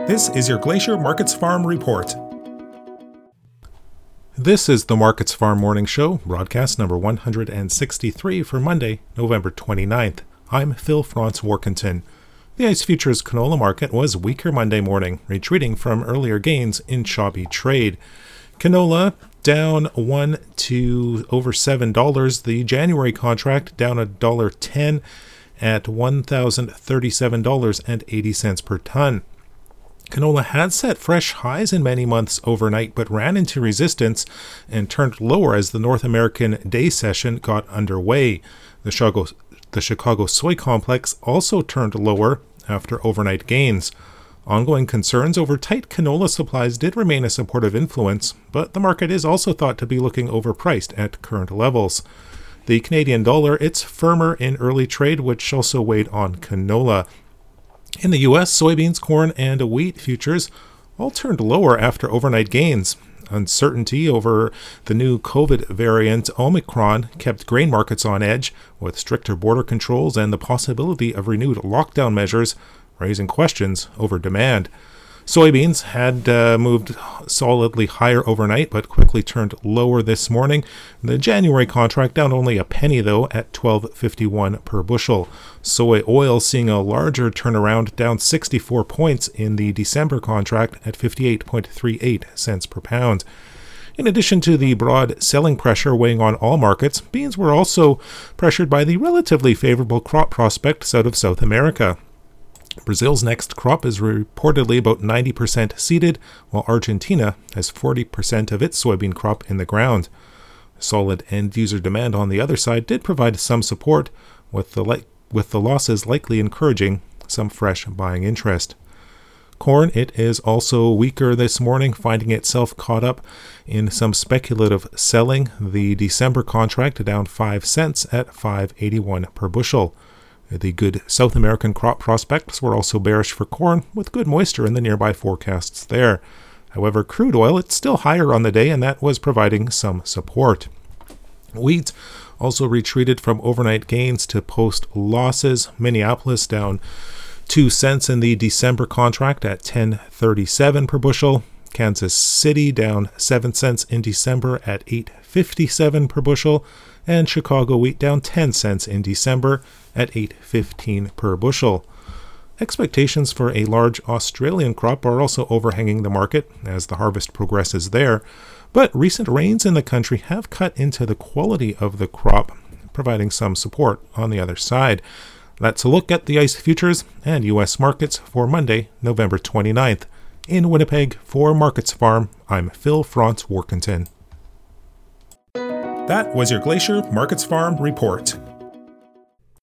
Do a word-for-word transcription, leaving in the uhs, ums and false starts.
This is your Glacier Markets Farm Report. This is the Markets Farm Morning Show, broadcast number one hundred sixty-three for Monday, November twenty-ninth. I'm Phil Franz Warkentin. The ICE Futures canola market was weaker Monday morning, retreating from earlier gains in choppy trade. Canola down one to over seven dollars. The January contract down one dollar ten at one thousand thirty-seven dollars and eighty cents per ton. Canola had set fresh highs in many months overnight, but ran into resistance and turned lower as the North American day session got underway. The Chicago, the Chicago soy complex also turned lower after overnight gains. Ongoing concerns over tight canola supplies did remain a supportive influence, but the market is also thought to be looking overpriced at current levels. The Canadian dollar, it's firmer in early trade, which also weighed on canola. In the U S, soybeans, corn, and wheat futures all turned lower after overnight gains. Uncertainty over the new COVID variant Omicron kept grain markets on edge, with stricter border controls and the possibility of renewed lockdown measures raising questions over demand. Soybeans had uh, moved solidly higher overnight, but quickly turned lower this morning. The January contract down only a penny, though, at twelve fifty-one per bushel. Soy oil seeing a larger turnaround, down sixty-four points in the December contract at fifty-eight point three eight cents per pound. In addition to the broad selling pressure weighing on all markets, beans were also pressured by the relatively favorable crop prospects out of South America. Brazil's next crop is reportedly about ninety percent seeded, while Argentina has forty percent of its soybean crop in the ground. Solid end-user demand on the other side did provide some support, with the, li- with the losses likely encouraging some fresh buying interest. Corn, it is also weaker this morning, finding itself caught up in some speculative selling. The December contract down five cents at five eighty-one per bushel. The good South American crop prospects were also bearish for corn, with good moisture in the nearby forecasts there. However, crude oil, it's still higher on the day, and that was providing some support. Wheat also retreated from overnight gains to post losses. Minneapolis down two cents in the December contract at ten thirty-seven per bushel. Kansas City down seven cents in December at eight fifty-seven per bushel. And Chicago wheat down ten cents in December at eight fifteen per bushel. Expectations for a large Australian crop are also overhanging the market as the harvest progresses there, but recent rains in the country have cut into the quality of the crop, providing some support on the other side. That's a look at the ICE futures and U S markets for Monday, November twenty-ninth. In Winnipeg, for Markets Farm, I'm Phil Franz Warkentin. That was your Glacier Markets Farm Report.